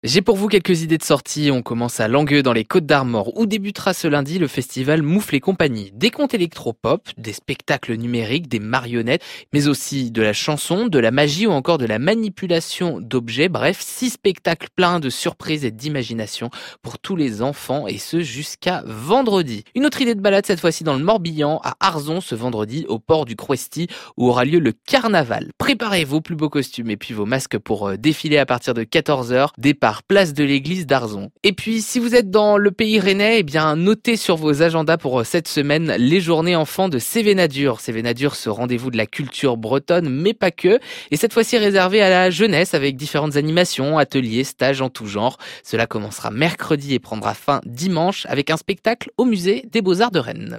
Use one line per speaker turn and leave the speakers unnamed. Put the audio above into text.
J'ai pour vous quelques idées de sortie. On commence à Langueux dans les Côtes-d'Armor où débutera ce lundi le festival Moufle et compagnie. Des contes électropop, des spectacles numériques, des marionnettes, mais aussi de la chanson, de la magie ou encore de la manipulation d'objets. Bref, 6 spectacles pleins de surprises et d'imagination pour tous les enfants et ce jusqu'à vendredi. Une autre idée de balade cette fois-ci dans le Morbihan à Arzon ce vendredi au port du Crouesty où aura lieu le carnaval. Préparez vos plus beaux costumes et puis vos masques pour défiler à partir de 14h. Départ place de l'église d'Arzon. Et puis, si vous êtes dans le pays rennais, eh bien, notez sur vos agendas pour cette semaine les journées enfants de Cévenadur. Cévenadur, ce rendez-vous de la culture bretonne, mais pas que. Et cette fois-ci réservé à la jeunesse avec différentes animations, ateliers, stages en tout genre. Cela commencera mercredi et prendra fin dimanche avec un spectacle au musée des Beaux-Arts de Rennes.